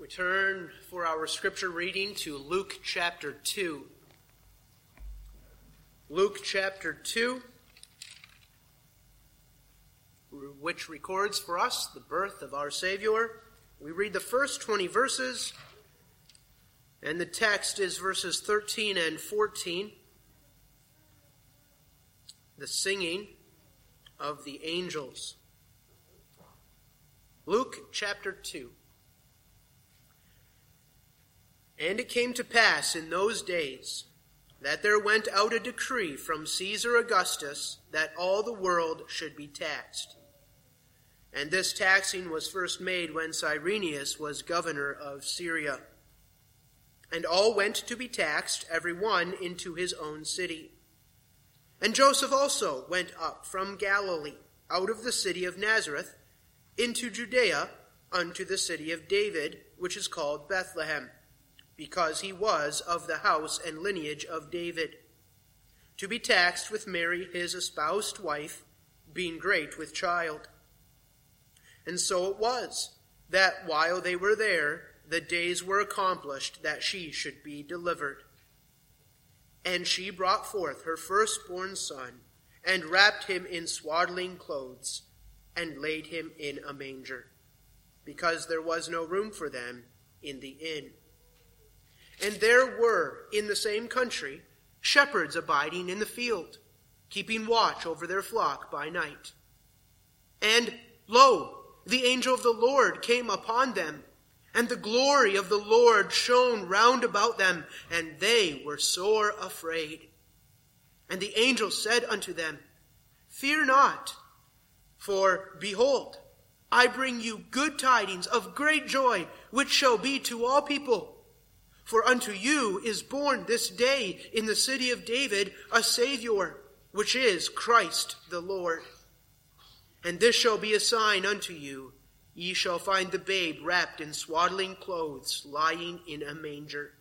Turn for our scripture reading to Luke chapter 2. Luke chapter 2, which records for us the birth of our Savior. We read the first 20 verses, and the text is verses 13 and 14. The singing of the angels. Luke chapter 2. And it came to pass in those days that there went out a decree from Caesar Augustus that all the world should be taxed. And this taxing was first made when Cyrenius was governor of Syria. And all went to be taxed, every one into his own city. And Joseph also went up from Galilee, out of the city of Nazareth, into Judea, unto the city of David, which is called Bethlehem, because he was of the house and lineage of David, to be taxed with Mary his espoused wife, being great with child. And so it was, that while they were there, the days were accomplished that she should be delivered. And she brought forth her firstborn son, and wrapped him in swaddling clothes, and laid him in a manger, because there was no room for them in the inn. And there were in the same country shepherds abiding in the field, keeping watch over their flock by night. And lo, the angel of the Lord came upon them, and the glory of the Lord shone round about them, and they were sore afraid. And the angel said unto them, Fear not, for behold, I bring you good tidings of great joy, which shall be to all people. For unto you is born this day in the city of David a Savior, which is Christ the Lord. And this shall be a sign unto you. Ye shall find the babe wrapped in swaddling clothes, lying in a manger.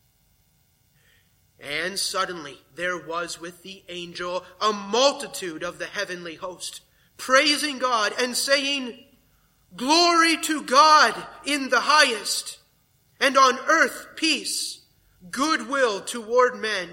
And suddenly there was with the angel a multitude of the heavenly host, praising God and saying, Glory to God in the highest, and on earth peace, goodwill toward men.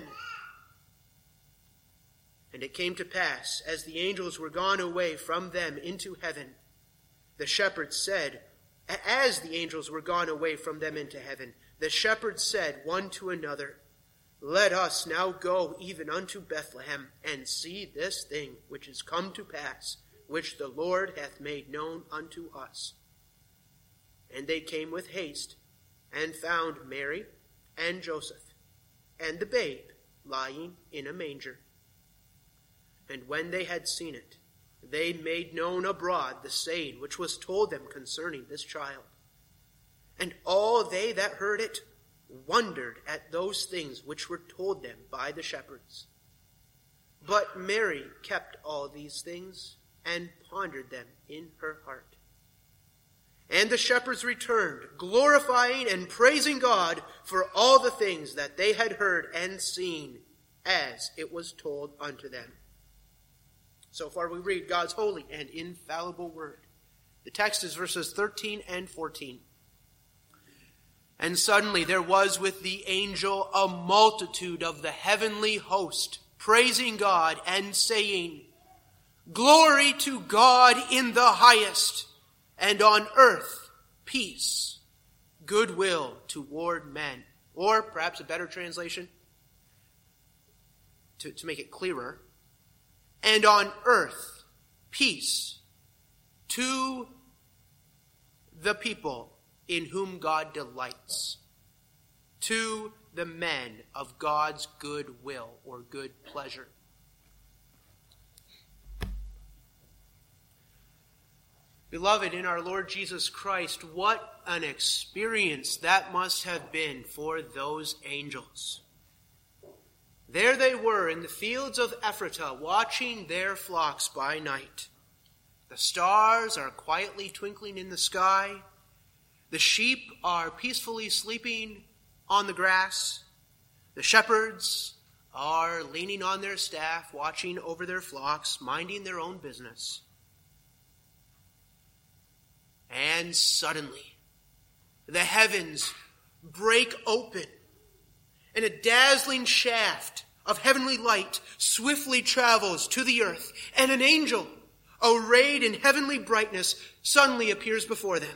And it came to pass, as the angels were gone away from them into heaven, the shepherds said, as the angels were gone away from them into heaven, the shepherds said one to another, Let us now go even unto Bethlehem, and see this thing which is come to pass, which the Lord hath made known unto us. And they came with haste, and found Mary and Joseph, and the babe lying in a manger. And when they had seen it, they made known abroad the saying which was told them concerning this child. And all they that heard it wondered at those things which were told them by the shepherds. But Mary kept all these things, and pondered them in her heart. And the shepherds returned, glorifying and praising God for all the things that they had heard and seen, as it was told unto them. So far we read God's holy and infallible word. The text is verses 13 and 14. And suddenly there was with the angel a multitude of the heavenly host, praising God and saying, Glory to God in the highest, and on earth peace, goodwill toward men. Or perhaps a better translation, to make it clearer, and on earth peace to the people in whom God delights, to the men of God's good will or good pleasure. Beloved, in our Lord Jesus Christ, what an experience that must have been for those angels. There they were in the fields of Ephratah, watching their flocks by night. The stars are quietly twinkling in the sky. The sheep are peacefully sleeping on the grass. The shepherds are leaning on their staff, watching over their flocks, minding their own business. And suddenly, the heavens break open, and a dazzling shaft of heavenly light swiftly travels to the earth, and an angel, arrayed in heavenly brightness, suddenly appears before them.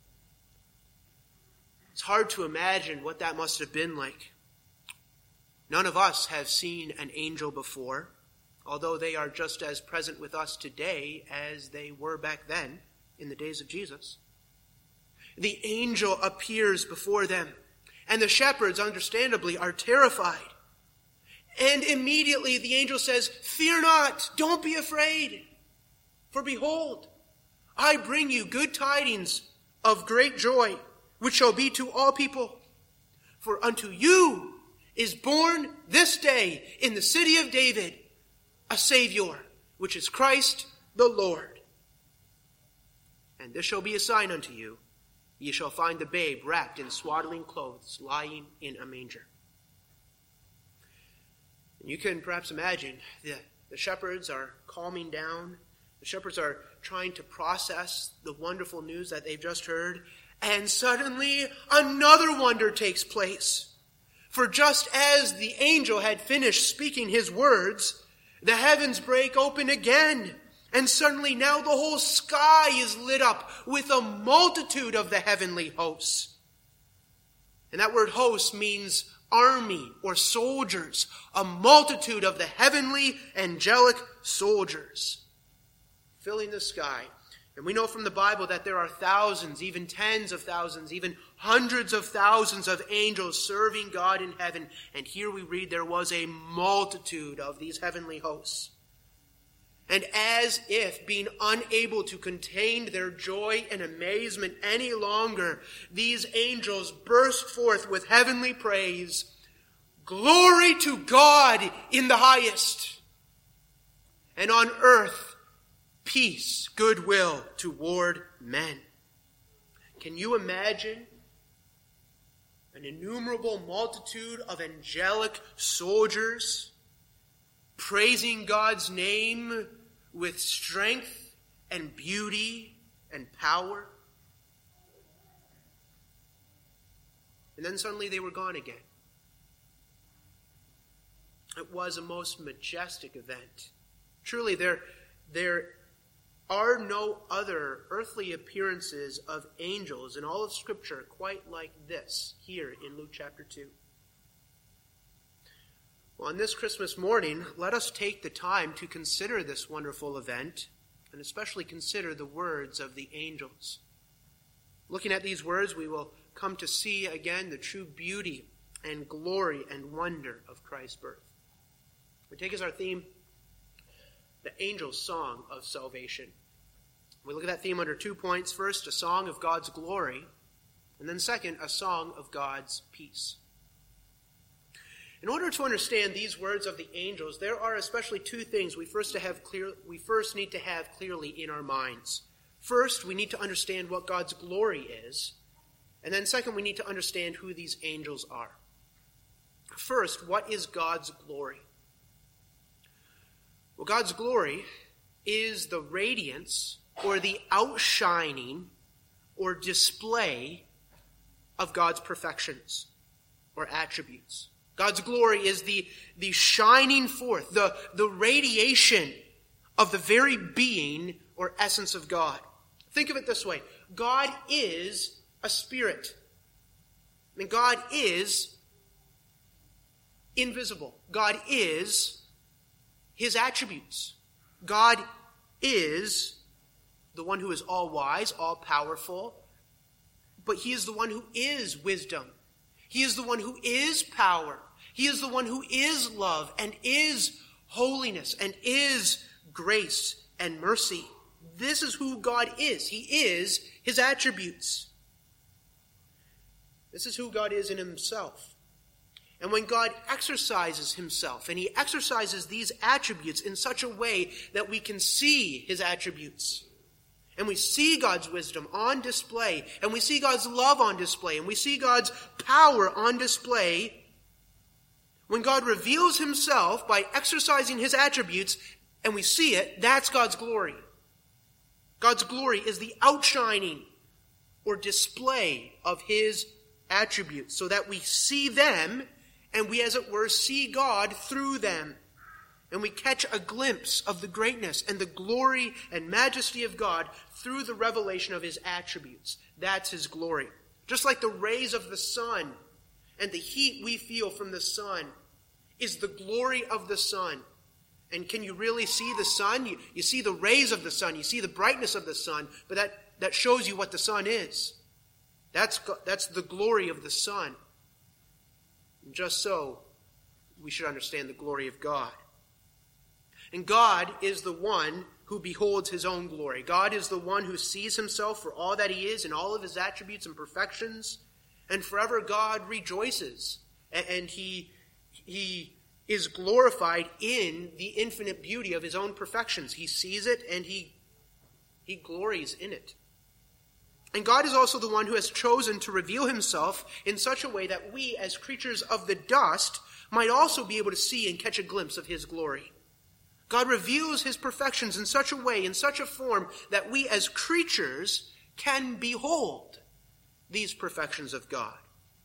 It's hard to imagine what that must have been like. None of us have seen an angel before, although they are just as present with us today as they were back then in the days of Jesus. The angel appears before them, and the shepherds, understandably, are terrified. And immediately the angel says, "Fear not, don't be afraid. For behold, I bring you good tidings of great joy, which shall be to all people. For unto you is born this day in the city of David a Savior, which is Christ the Lord. And this shall be a sign unto you. Ye shall find the babe wrapped in swaddling clothes, lying in a manger." And you can perhaps imagine the shepherds are calming down. The shepherds are trying to process the wonderful news that they've just heard. And suddenly another wonder takes place. For just as the angel had finished speaking his words, the heavens break open again. And suddenly now the whole sky is lit up with a multitude of the heavenly hosts. And that word host means army or soldiers, a multitude of the heavenly angelic soldiers filling the sky. And we know from the Bible that there are thousands, even tens of thousands, even hundreds of thousands of angels serving God in heaven. And here we read there was a multitude of these heavenly hosts. And as if being unable to contain their joy and amazement any longer, these angels burst forth with heavenly praise. "Glory to God in the highest, and on earth peace, goodwill toward men." Can you imagine an innumerable multitude of angelic soldiers praising God's name with strength and beauty and power? And then suddenly they were gone again. It was a most majestic event. Truly, there are no other earthly appearances of angels in all of Scripture quite like this here in Luke chapter 2. Well, on this Christmas morning, let us take the time to consider this wonderful event, and especially consider the words of the angels. Looking at these words, we will come to see again the true beauty and glory and wonder of Christ's birth. We take as our theme the angel's song of salvation. We look at that theme under 2 points. First, a song of God's glory, and then second, a song of God's peace. In order to understand these words of the angels, there are especially two things we first need to have clearly in our minds. First, we need to understand what God's glory is, and then second, we need to understand who these angels are. First, what is God's glory? Well, God's glory is the radiance or the outshining or display of God's perfections or attributes. God's glory is the shining forth, the radiation of the very being or essence of God. Think of it this way. God is a spirit. I mean, God is invisible. God is his attributes. God is the one who is all wise, all powerful, but he is the one who is wisdom. He is the one who is power. He is the one who is love and is holiness and is grace and mercy. This is who God is. He is his attributes. This is who God is in himself. And when God exercises himself, and he exercises these attributes in such a way that we can see his attributes, and we see God's wisdom on display, and we see God's love on display, and we see God's power on display, when God reveals himself by exercising his attributes, and we see it, that's God's glory. God's glory is the outshining or display of his attributes, so that we see them and we, as it were, see God through them. And we catch a glimpse of the greatness and the glory and majesty of God through the revelation of his attributes. That's his glory. Just like the rays of the sun and the heat we feel from the sun is the glory of the sun. And can you really see the sun? You see the rays of the sun. You see the brightness of the sun. But that shows you what the sun is. That's the glory of the sun. And just so, we should understand the glory of God. And God is the one who beholds his own glory. God is the one who sees himself for all that he is and all of his attributes and perfections. And forever God rejoices. And he is glorified in the infinite beauty of his own perfections. He sees it and he glories in it. And God is also the one who has chosen to reveal himself in such a way that we, as creatures of the dust, might also be able to see and catch a glimpse of his glory. God reveals his perfections in such a way, in such a form, that we as creatures can behold these perfections of God.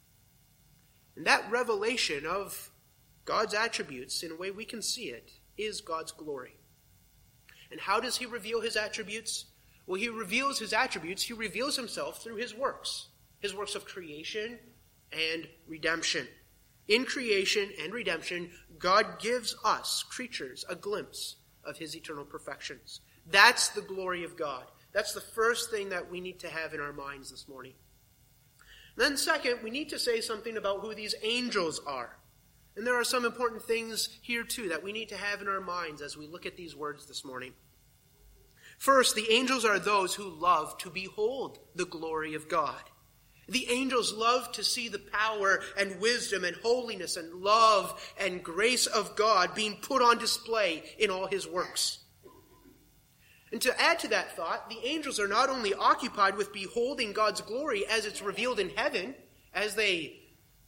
And that revelation of God's attributes, in a way we can see it, is God's glory. And how does he reveal his attributes? Well, he reveals his attributes, he reveals himself through his works of creation and redemption. In creation and redemption, God gives us, creatures, a glimpse of his eternal perfections. That's the glory of God. That's the first thing that we need to have in our minds this morning. Then second, we need to say something about who these angels are. And there are some important things here too that we need to have in our minds as we look at these words this morning. First, the angels are those who love to behold the glory of God. The angels love to see the power and wisdom and holiness and love and grace of God being put on display in all his works. And to add to that thought, the angels are not only occupied with beholding God's glory as it's revealed in heaven, as they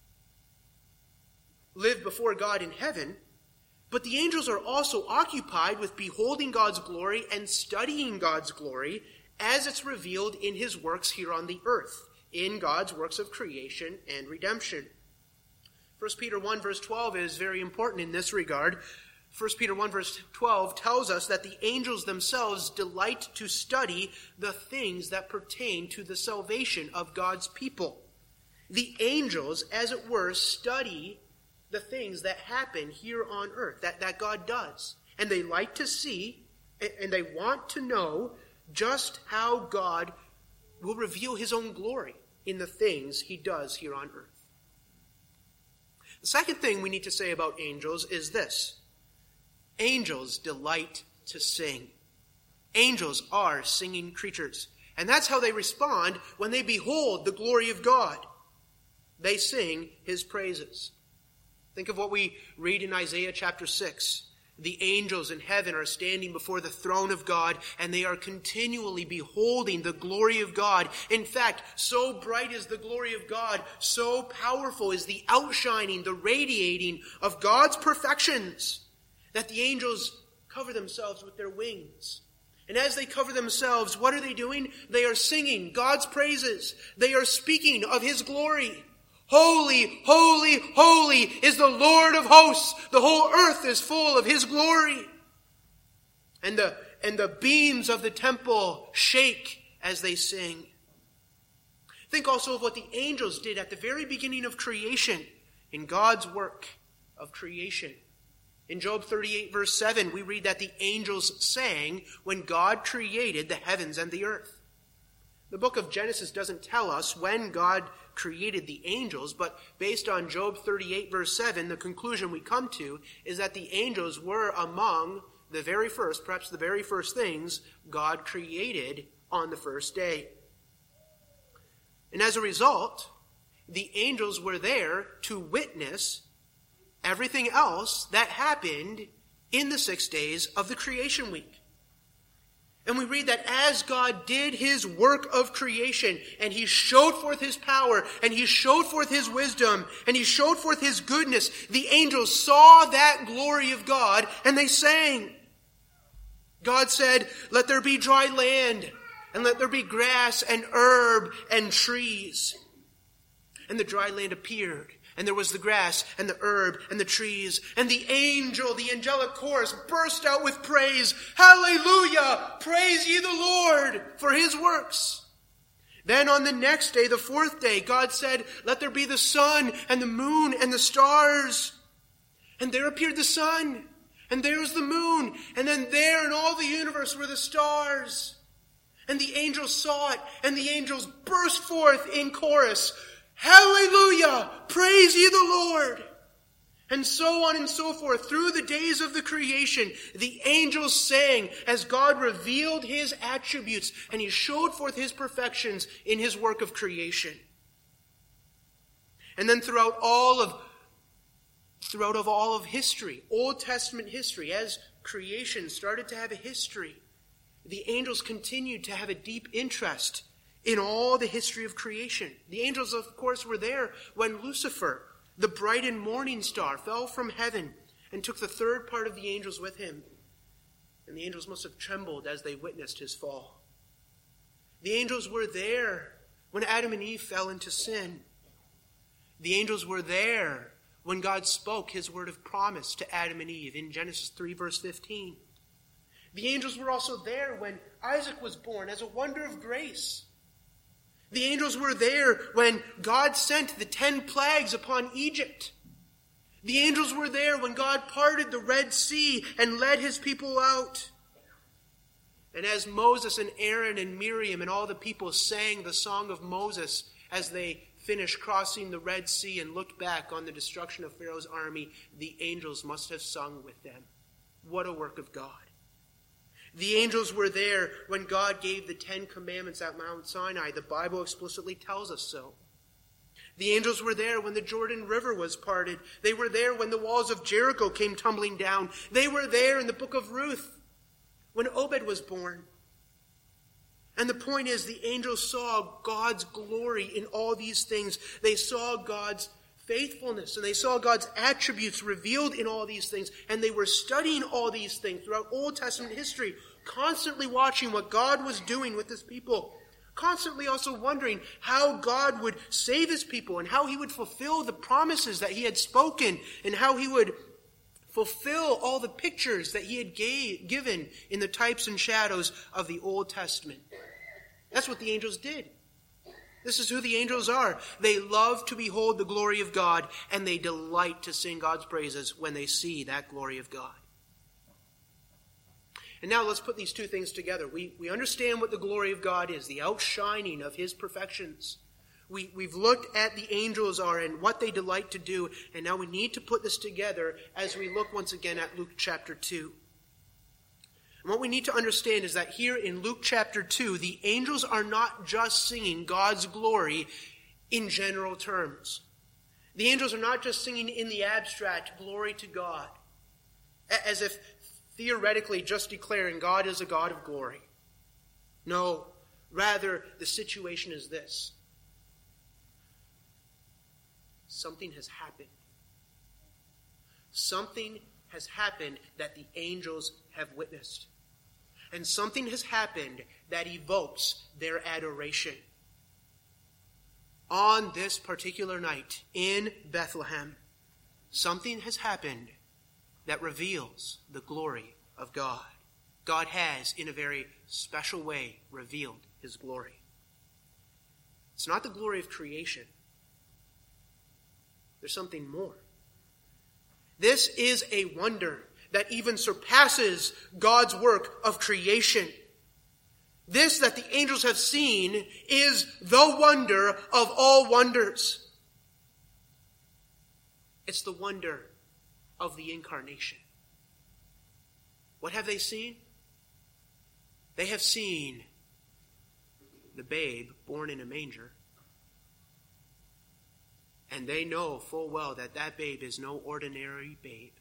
live before God in heaven, but the angels are also occupied with beholding God's glory and studying God's glory as it's revealed in his works here on the earth, in God's works of creation and redemption. 1 Peter 1 verse 12 is very important in this regard. 1 Peter 1 verse 12 tells us that the angels themselves delight to study the things that pertain to the salvation of God's people. The angels, as it were, study the things that happen here on earth, that God does. And they like to see, and they want to know just how God will reveal his own glory in the things he does here on earth. The second thing we need to say about angels is this. Angels delight to sing. Angels are singing creatures. And that's how they respond when they behold the glory of God. They sing his praises. Think of what we read in Isaiah chapter 6. The angels in heaven are standing before the throne of God, and they are continually beholding the glory of God. In fact, so bright is the glory of God, so powerful is the outshining, the radiating of God's perfections, that the angels cover themselves with their wings. And as they cover themselves, what are they doing? They are singing God's praises. They are speaking of his glory. Holy, holy, holy is the Lord of hosts. The whole earth is full of his glory. And the beams of the temple shake as they sing. Think also of what the angels did at the very beginning of creation, in God's work of creation. In Job 38 verse 7, we read that the angels sang when God created the heavens and the earth. The book of Genesis doesn't tell us when God created the angels, but based on Job 38 verse 7, the conclusion we come to is that the angels were among the very first, perhaps the very first things God created on the first day. And as a result, the angels were there to witness everything else that happened in the 6 days of the creation week. And we read that as God did his work of creation, and he showed forth his power, and he showed forth his wisdom, and he showed forth his goodness, the angels saw that glory of God, and they sang. God said, "Let there be dry land." And let there be grass and herb and trees. And the dry land appeared. And there was the grass and the herb and the trees. And the angelic chorus burst out with praise. Hallelujah! Praise ye the Lord for his works. Then on the next day, the fourth day, God said, let there be the sun and the moon and the stars. And there appeared the sun. And there was the moon. And then there in all the universe were the stars. And the angels saw it. And the angels burst forth in chorus. Hallelujah! Praise ye the Lord! And so on and so forth. Through the days of the creation, the angels sang as God revealed his attributes and he showed forth his perfections in his work of creation. And then throughout all of history, Old Testament history, as creation started to have a history, the angels continued to have a deep interest in all the history of creation. The angels, of course, were there when Lucifer, the bright and morning star, fell from heaven and took the third part of the angels with him. And the angels must have trembled as they witnessed his fall. The angels were there when Adam and Eve fell into sin. The angels were there when God spoke his word of promise to Adam and Eve in Genesis 3, verse 15. The angels were also there when Isaac was born as a wonder of grace. The angels were there when God sent the 10 plagues upon Egypt. The angels were there when God parted the Red Sea and led his people out. And as Moses and Aaron and Miriam and all the people sang the song of Moses as they finished crossing the Red Sea and looked back on the destruction of Pharaoh's army, the angels must have sung with them. What a work of God. The angels were there when God gave the 10 commandments at Mount Sinai. The Bible explicitly tells us so. The angels were there when the Jordan River was parted. They were there when the walls of Jericho came tumbling down. They were there in the book of Ruth when Obed was born. And the point is, the angels saw God's glory in all these things. They saw God's faithfulness, and they saw God's attributes revealed in all these things, and they were studying all these things throughout Old Testament history, constantly watching what God was doing with his people, constantly also wondering how God would save his people and how he would fulfill the promises that he had spoken and how he would fulfill all the pictures that he had given in the types and shadows of the Old Testament. That's what the angels did. This is who the angels are. They love to behold the glory of God, and they delight to sing God's praises when they see that glory of God. And now let's put these two things together. We understand what the glory of God is, the outshining of his perfections. We've looked at the angels are and what they delight to do, and now we need to put this together as we look once again at Luke chapter 2. And what we need to understand is that here in Luke chapter 2, the angels are not just singing God's glory in general terms. The angels are not just singing in the abstract, glory to God, as if theoretically just declaring God is a God of glory. No, rather the situation is this. Something has happened. Something has happened that the angels have witnessed. And something has happened that evokes their adoration. On this particular night in Bethlehem, something has happened that reveals the glory of God. God has, in a very special way, revealed his glory. It's not the glory of creation. There's something more. This is a wonder that even surpasses God's work of creation. This that the angels have seen is the wonder of all wonders. It's the wonder of the incarnation. What have they seen? They have seen the babe born in a manger. And they know full well that that babe is no ordinary babe.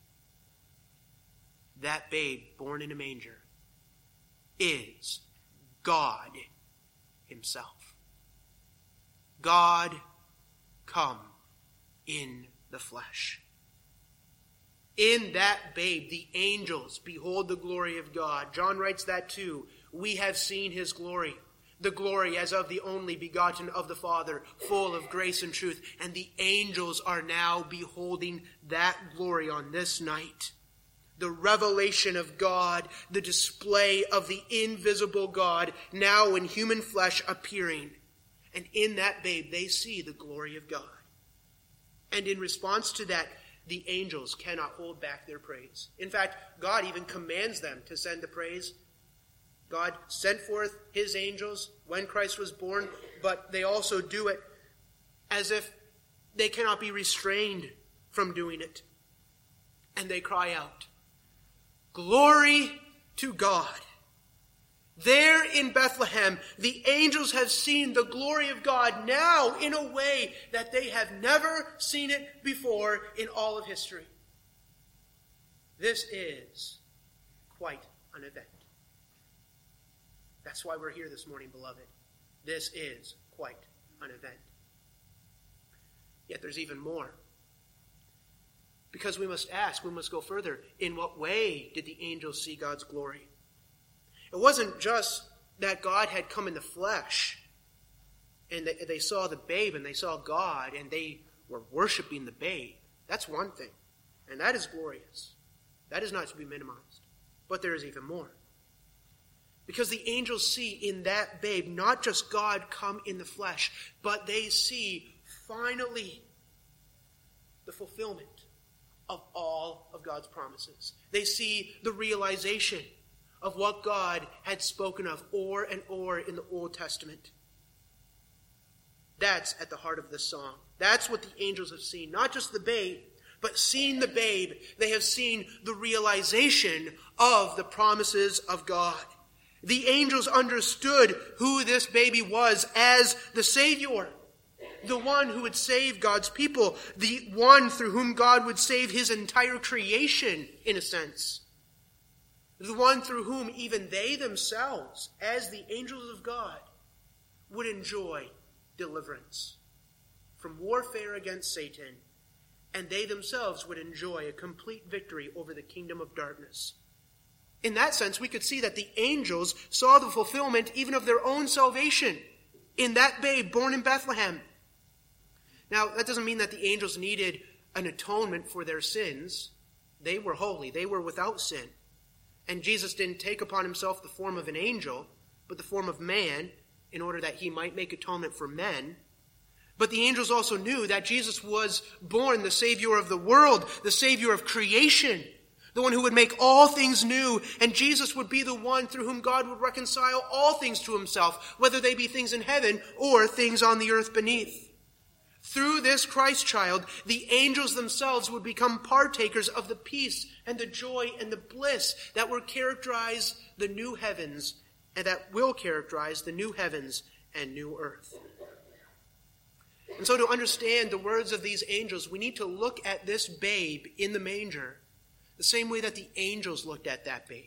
That babe born in a manger is God himself. God come in the flesh. In that babe, the angels behold the glory of God. John writes that too. We have seen his glory. the glory as of the only begotten of the Father, full of grace and truth. And the angels are now beholding that glory on this night. The revelation of God, the display of the invisible God, now in human flesh appearing. And in that babe, they see the glory of God. And in response to that, the angels cannot hold back their praise. In fact, God even commands them to send the praise. God sent forth his angels when Christ was born, but they also do it as if they cannot be restrained from doing it. And they cry out, "Glory to God." There in Bethlehem, the angels have seen the glory of God now in a way that they have never seen it before in all of history. This is quite an event. That's why we're here this morning, beloved. This is quite an event. Yet there's even more. Because we must ask, we must go further. In what way did the angels see God's glory? It wasn't just that God had come in the flesh and they saw the babe and they saw God and they were worshiping the babe. That's one thing. And that is glorious. That is not to be minimized. But there is even more. Because the angels see in that babe not just God come in the flesh, but they see finally the fulfillment of all of God's promises. They see the realization of what God had spoken of o'er and o'er in the Old Testament. That's at the heart of this song. That's what the angels have seen. Not just the babe, but seeing the babe, they have seen the realization of the promises of God. The angels understood who this baby was as the Savior, the one who would save God's people, the one through whom God would save his entire creation, in a sense. The one through whom even they themselves, as the angels of God, would enjoy deliverance from warfare against Satan, and they themselves would enjoy a complete victory over the kingdom of darkness. In that sense, we could see that the angels saw the fulfillment even of their own salvation in that babe born in Bethlehem. Now, that doesn't mean that the angels needed an atonement for their sins. They were holy. They were without sin. And Jesus didn't take upon himself the form of an angel, but the form of man, in order that he might make atonement for men. But the angels also knew that Jesus was born the Savior of the world, the Savior of creation, the one who would make all things new, and Jesus would be the one through whom God would reconcile all things to himself, whether they be things in heaven or things on the earth beneath. Through this Christ child, the angels themselves would become partakers of the peace and the joy and the bliss that will characterize the new heavens and that will characterize the new heavens and new earth. And so to understand the words of these angels, we need to look at this babe in the manger the same way that the angels looked at that babe.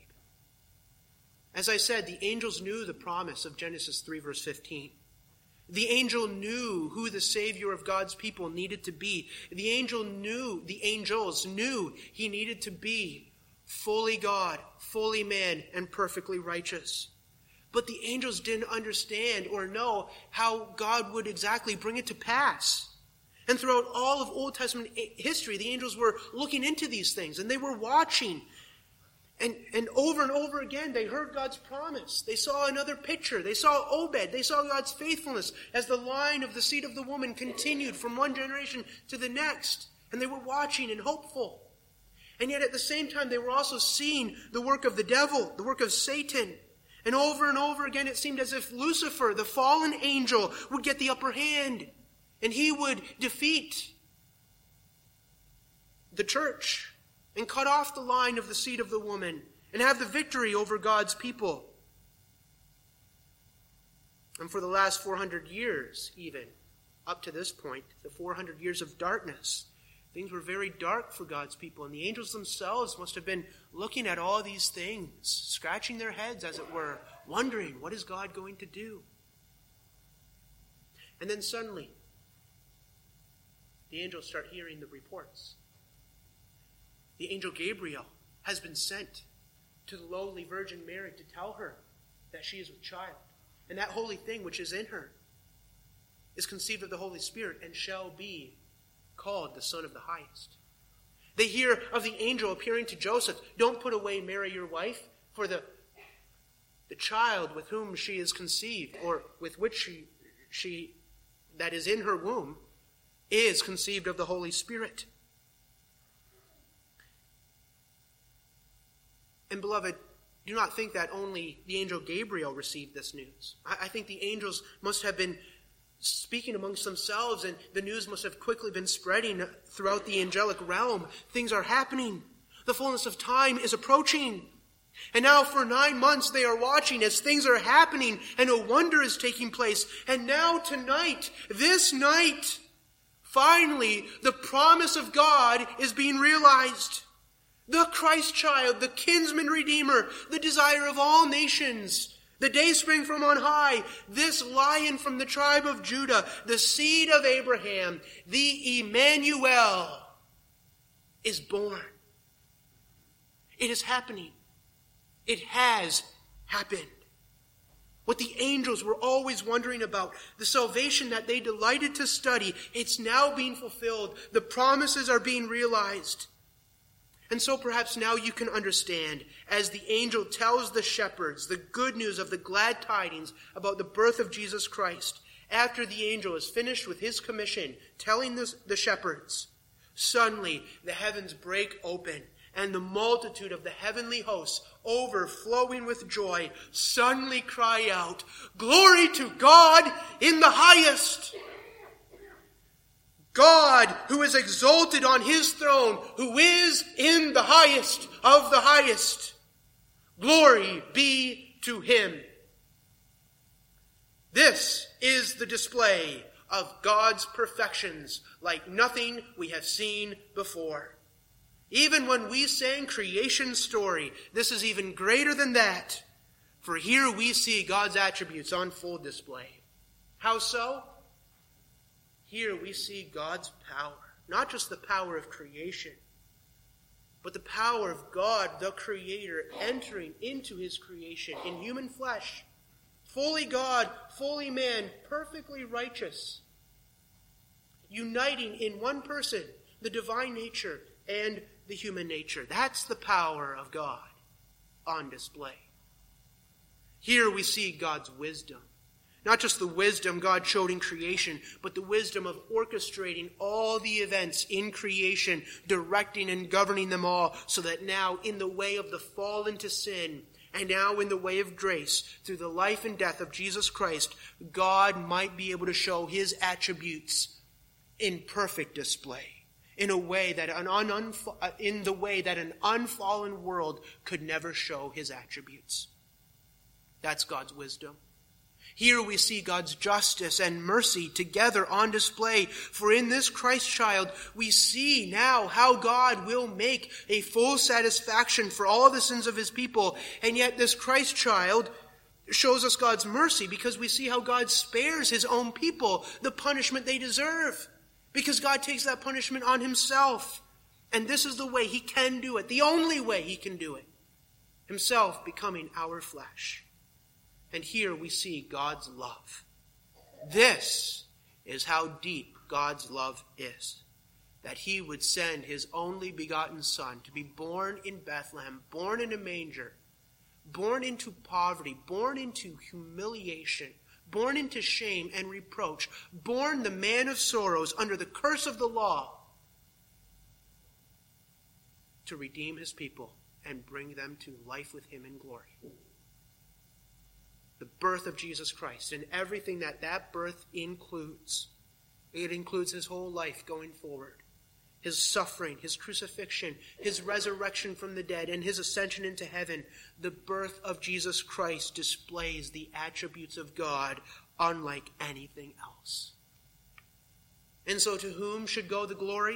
As I said, the angels knew the promise of Genesis 3 verse 15. The angel knew who the Savior of God's people needed to be. The angels knew he needed to be fully God, fully man, and perfectly righteous. But the angels didn't understand or know how God would exactly bring it to pass. And throughout all of Old Testament history, the angels were looking into these things, and they were watching. And over again, they heard God's promise. They saw another picture. They saw Obed. They saw God's faithfulness as the line of the seed of the woman continued from one generation to the next. And they were watching and hopeful. And yet at the same time, they were also seeing the work of the devil, the work of Satan. And over again, it seemed as if Lucifer, the fallen angel, would get the upper hand. And he would defeat the church and cut off the line of the seed of the woman and have the victory over God's people. And for the last 400 years, even, up to this point, the 400 years of darkness, things were very dark for God's people. And the angels themselves must have been looking at all these things, scratching their heads, as it were, wondering, what is God going to do? And then suddenly, the angels start hearing the reports. The angel Gabriel has been sent to the lowly Virgin Mary to tell her that she is with child. And that holy thing which is in her is conceived of the Holy Spirit and shall be called the Son of the Highest. They hear of the angel appearing to Joseph. Don't put away Mary, your wife, for the child with whom she is conceived, or with which she that is in her womb, is conceived of the Holy Spirit. And beloved, do not think that only the angel Gabriel received this news. I think the angels must have been speaking amongst themselves, and the news must have quickly been spreading throughout the angelic realm. Things are happening. The fullness of time is approaching. And now for 9 months they are watching as things are happening and a wonder is taking place. And now tonight, this night, finally, the promise of God is being realized. The Christ child, the kinsman redeemer, the desire of all nations, the dayspring from on high, this lion from the tribe of Judah, the seed of Abraham, the Emmanuel, is born. It is happening. It has happened. What the angels were always wondering about, the salvation that they delighted to study, it's now being fulfilled. The promises are being realized. And so perhaps now you can understand, as the angel tells the shepherds the good news of the glad tidings about the birth of Jesus Christ, after the angel is finished with his commission, telling the shepherds, suddenly the heavens break open, and the multitude of the heavenly hosts, overflowing with joy, suddenly cry out, "Glory to God in the highest! God who is exalted on his throne, who is in the highest of the highest. Glory be to him." This is the display of God's perfections like nothing we have seen before. Even when we sang creation story, this is even greater than that. For here we see God's attributes on full display. How so? Here we see God's power. Not just the power of creation, but the power of God, the Creator, entering into his creation in human flesh. Fully God, fully man, perfectly righteous. Uniting in one person the divine nature and the human nature. That's the power of God on display. Here we see God's wisdom. Not just the wisdom God showed in creation, but the wisdom of orchestrating all the events in creation, directing and governing them all, so that now in the way of the fall into sin, and now in the way of grace, through the life and death of Jesus Christ, God might be able to show his attributes in perfect display, in the way that an unfallen world could never show his attributes. That's God's wisdom. Here we see God's justice and mercy together on display. For in this Christ child, we see now how God will make a full satisfaction for all the sins of his people. And yet this Christ child shows us God's mercy, because we see how God spares his own people the punishment they deserve, because God takes that punishment on himself. And this is the way he can do it, the only way he can do it, himself becoming our flesh. And here we see God's love. This is how deep God's love is, that he would send his only begotten Son to be born in Bethlehem, born in a manger, born into poverty, born into humiliation, born into shame and reproach, born the man of sorrows under the curse of the law, to redeem his people and bring them to life with him in glory. The birth of Jesus Christ and everything that birth includes. It includes his whole life going forward. His suffering, his crucifixion, his resurrection from the dead, and his ascension into heaven. The birth of Jesus Christ displays the attributes of God unlike anything else. And so to whom should go the glory?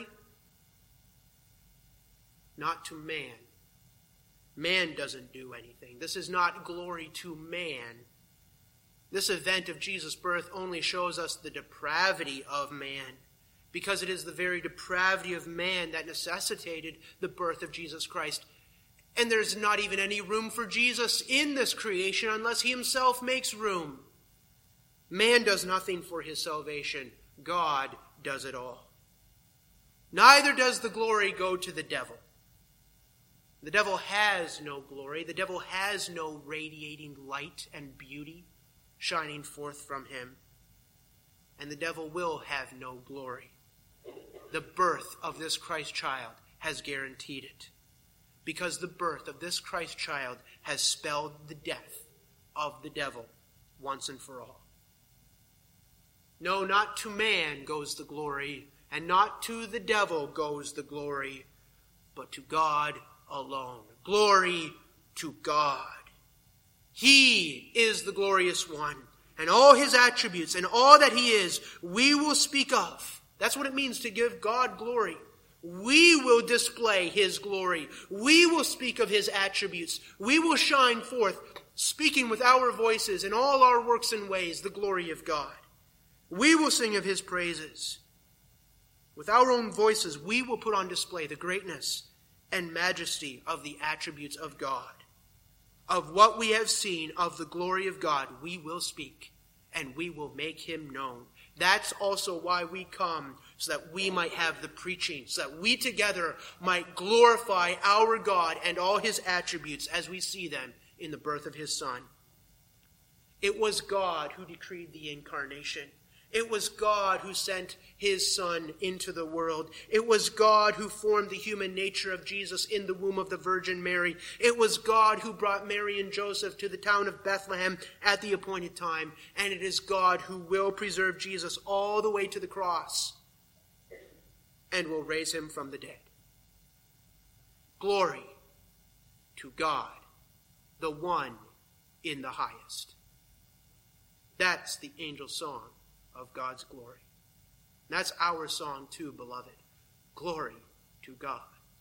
Not to man. Man doesn't do anything. This is not glory to man. This event of Jesus' birth only shows us the depravity of man, because it is the very depravity of man that necessitated the birth of Jesus Christ. And there's not even any room for Jesus in this creation unless he himself makes room. Man does nothing for his salvation. God does it all. Neither does the glory go to the devil. The devil has no glory. The devil has no radiating light and beauty shining forth from him. And the devil will have no glory. The birth of this Christ child has guaranteed it, because the birth of this Christ child has spelled the death of the devil once and for all. No, not to man goes the glory, and not to the devil goes the glory, but to God alone. Glory to God. He is the glorious one, and all his attributes and all that he is, we will speak of. That's what it means to give God glory. We will display his glory. We will speak of his attributes. We will shine forth, speaking with our voices in all our works and ways, the glory of God. We will sing of his praises. With our own voices, we will put on display the greatness and majesty of the attributes of God. Of what we have seen of the glory of God, we will speak, and we will make him known. That's also why we come, so that we might have the preaching, so that we together might glorify our God and all his attributes as we see them in the birth of his Son. It was God who decreed the incarnation. It was God who sent his Son into the world. It was God who formed the human nature of Jesus in the womb of the Virgin Mary. It was God who brought Mary and Joseph to the town of Bethlehem at the appointed time. And it is God who will preserve Jesus all the way to the cross and will raise him from the dead. Glory to God, the one in the highest. That's the angel song of God's glory. And that's our song too, beloved. Glory to God.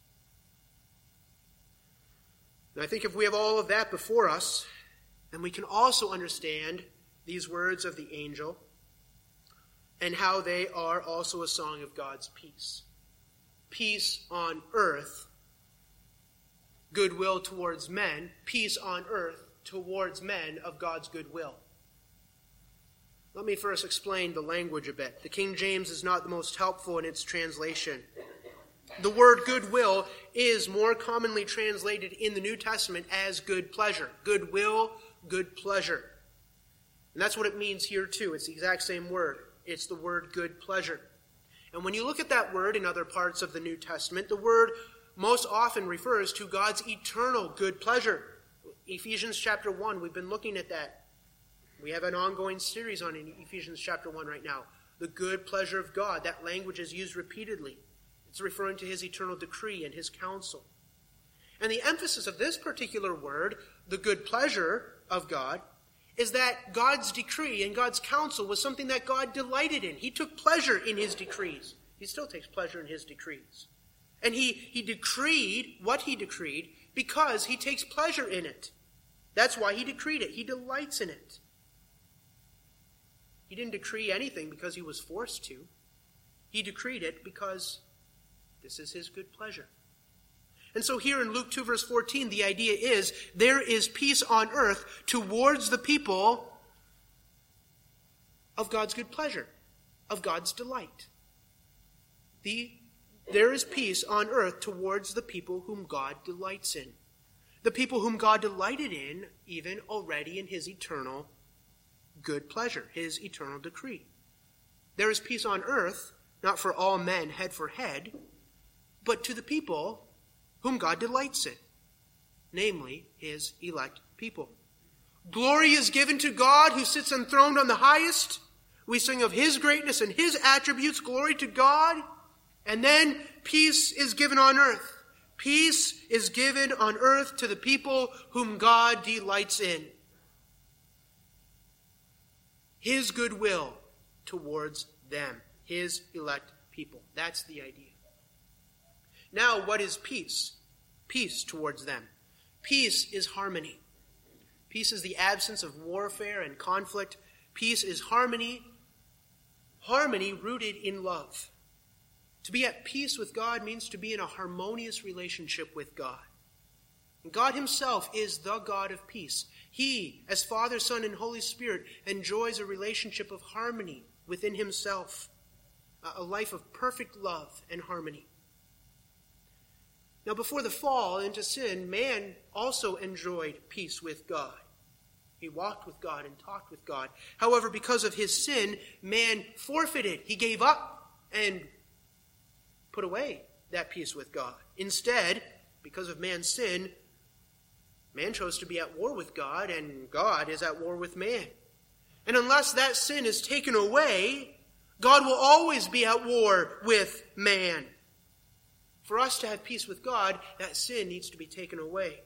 And I think if we have all of that before us, then we can also understand these words of the angel and how they are also a song of God's peace. Peace on earth, goodwill towards men, peace on earth towards men of God's goodwill. Let me first explain the language a bit. The King James is not the most helpful in its translation. The word goodwill is more commonly translated in the New Testament as good pleasure. Goodwill, good pleasure. And that's what it means here too. It's the exact same word. It's the word good pleasure. And when you look at that word in other parts of the New Testament, the word most often refers to God's eternal good pleasure. Ephesians chapter 1, we've been looking at that. We have an ongoing series on in Ephesians chapter 1 right now. The good pleasure of God. That language is used repeatedly. It's referring to his eternal decree and his counsel. And the emphasis of this particular word, the good pleasure of God, is that God's decree and God's counsel was something that God delighted in. He took pleasure in his decrees. He still takes pleasure in his decrees. And he decreed what he decreed because he takes pleasure in it. That's why he decreed it. He delights in it. He didn't decree anything because he was forced to. He decreed it because this is his good pleasure. And so here in Luke 2 verse 14, the idea is there is peace on earth towards the people of God's good pleasure, of God's delight. There is peace on earth towards the people whom God delights in. The people whom God delighted in even already in his eternal good pleasure, his eternal decree. There is peace on earth, not for all men head for head, but to the people whom God delights in, namely his elect people. Glory is given to God who sits enthroned on the highest. We sing of his greatness and his attributes, glory to God. And then peace is given on earth. Peace is given on earth to the people whom God delights in. His goodwill towards them, his elect people. That's the idea. Now, what is peace? Peace towards them. Peace is harmony. Peace is the absence of warfare and conflict. Peace is harmony. Harmony rooted in love. To be at peace with God means to be in a harmonious relationship with God. And God himself is the God of peace. He, as Father, Son, and Holy Spirit, enjoys a relationship of harmony within himself, a life of perfect love and harmony. Now, before the fall into sin, man also enjoyed peace with God. He walked with God and talked with God. However, because of his sin, man forfeited. He gave up and put away that peace with God. Instead, because of man's sin, man chose to be at war with God, and God is at war with man. And unless that sin is taken away, God will always be at war with man. For us to have peace with God, that sin needs to be taken away.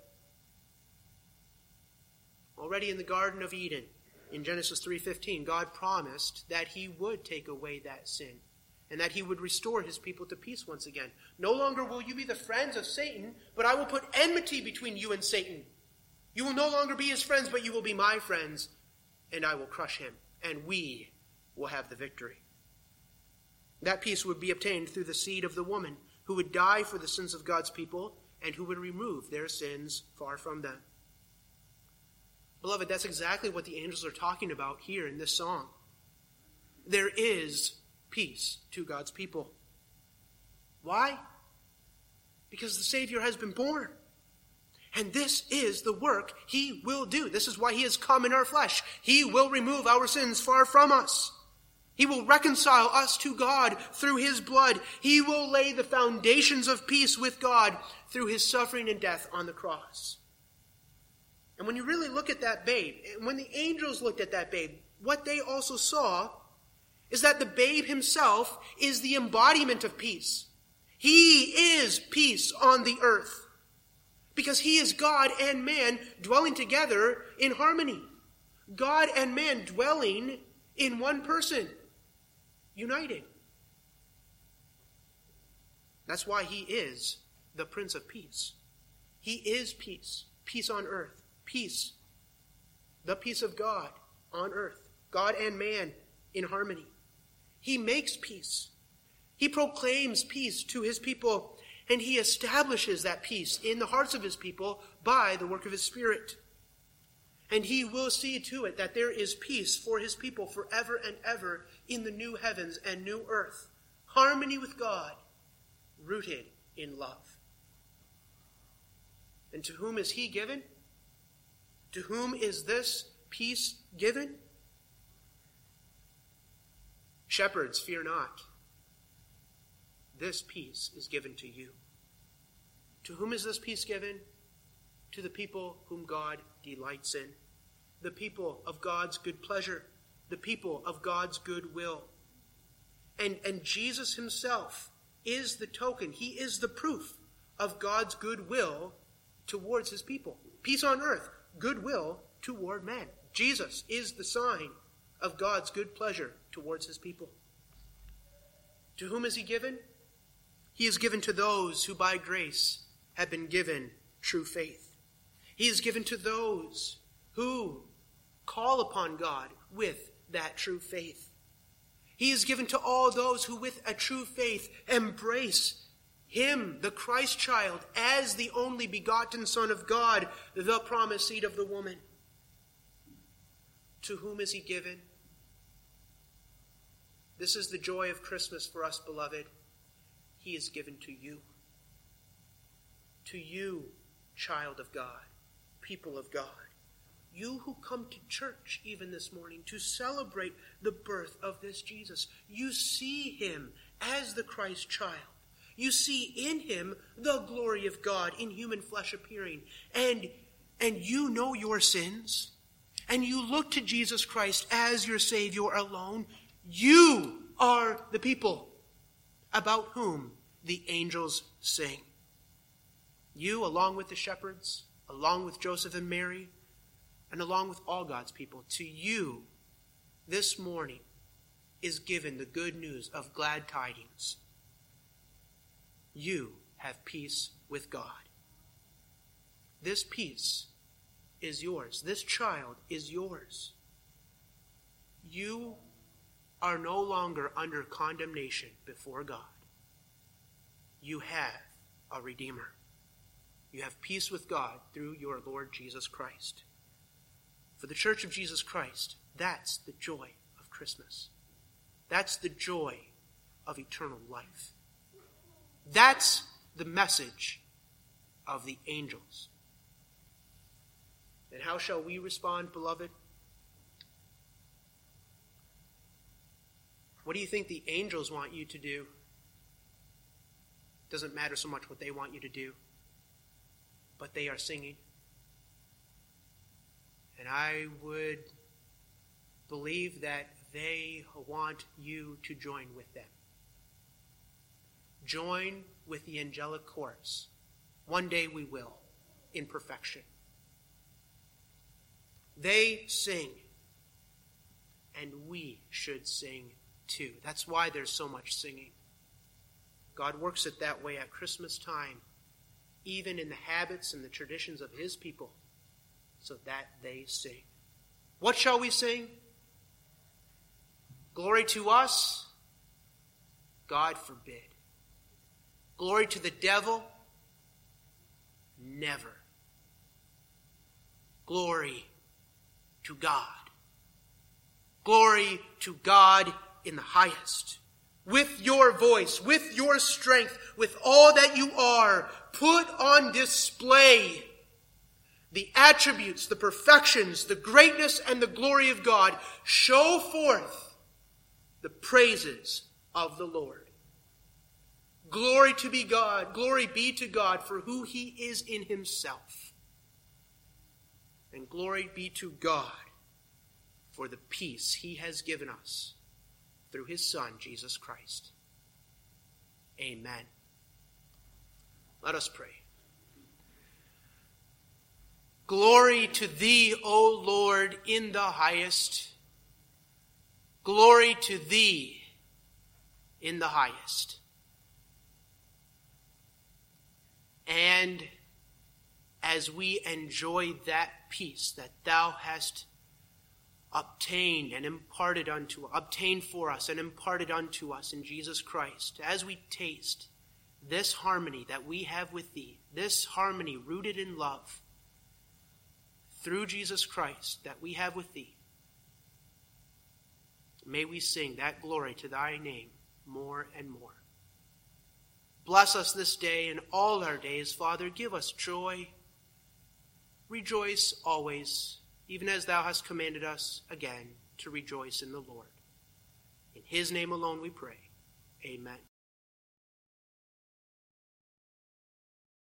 Already in the Garden of Eden, in Genesis 3:15, God promised that he would take away that sin and that he would restore his people to peace once again. No longer will you be the friends of Satan, but I will put enmity between you and Satan. You will no longer be his friends, but you will be my friends, and I will crush him, and we will have the victory. That peace would be obtained through the seed of the woman, who would die for the sins of God's people, and who would remove their sins far from them. Beloved, that's exactly what the angels are talking about here in this song. There is peace to God's people. Why? Because the Savior has been born. And this is the work he will do. This is why he has come in our flesh. He will remove our sins far from us. He will reconcile us to God through his blood. He will lay the foundations of peace with God through his suffering and death on the cross. And when you really look at that babe, and when the angels looked at that babe, what they also saw is that the babe himself is the embodiment of peace. He is peace on the earth, because he is God and man dwelling together in harmony. God and man dwelling in one person, united. That's why he is the Prince of Peace. He is peace, peace on earth, peace, the peace of God on earth, God and man in harmony. He makes peace. He proclaims peace to his people, and he establishes that peace in the hearts of his people by the work of his Spirit. And he will see to it that there is peace for his people forever and ever in the new heavens and new earth. Harmony with God, rooted in love. And to whom is he given? To whom is this peace given? Shepherds, fear not. This peace is given to you. To whom is this peace given? To the people whom God delights in. The people of God's good pleasure. The people of God's good will. And Jesus himself is the token. He is the proof of God's good will towards his people. Peace on earth, goodwill toward men. Jesus is the sign of God's good pleasure towards his people. To whom is he given? He is given to those who by grace have been given true faith. He is given to those who call upon God with that true faith. He is given to all those who with a true faith embrace him, the Christ child, as the only begotten Son of God, the promised seed of the woman. To whom is he given? This is the joy of Christmas for us, beloved. He is given to you. To you, child of God, people of God. You who come to church even this morning to celebrate the birth of this Jesus. You see him as the Christ child. You see in him the glory of God in human flesh appearing. And you know your sins. And you look to Jesus Christ as your Savior alone. You are the people about whom the angels sing. You, along with the shepherds, along with Joseph and Mary, and along with all God's people, to you this morning is given the good news of glad tidings. You have peace with God. This peace is yours. This child is yours. You are no longer under condemnation before God. You have a Redeemer. You have peace with God through your Lord Jesus Christ. For the Church of Jesus Christ, that's the joy of Christmas. That's the joy of eternal life. That's the message of the angels. And how shall we respond, beloved? What do you think the angels want you to do? It doesn't matter so much what they want you to do, but they are singing. And I would believe that they want you to join with them. Join with the angelic chorus. One day we will, in perfection. They sing, and we should sing too. That's why there's so much singing. God works it that way at Christmas time, even in the habits and the traditions of his people, so that they sing. What shall we sing? Glory to us? God forbid. Glory to the devil? Never. Glory to God. Glory to God in the highest. With your voice, with your strength, with all that you are, put on display the attributes, the perfections, the greatness, and the glory of God. Show forth the praises of the Lord. Glory to be God, glory be to God for who he is in himself. And glory be to God for the peace he has given us through his Son, Jesus Christ. Amen. Let us pray. Glory to thee, O Lord, in the highest. Glory to thee in the highest. And as we enjoy that peace that thou hast obtained for us and imparted unto us in Jesus Christ, as we taste this harmony that we have with thee, this harmony rooted in love through Jesus Christ that we have with thee, may we sing that glory to thy name more and more. Bless us this day and all our days, Father. Give us joy. Rejoice always, even as thou hast commanded us again to rejoice in the Lord. In his name alone we pray. Amen.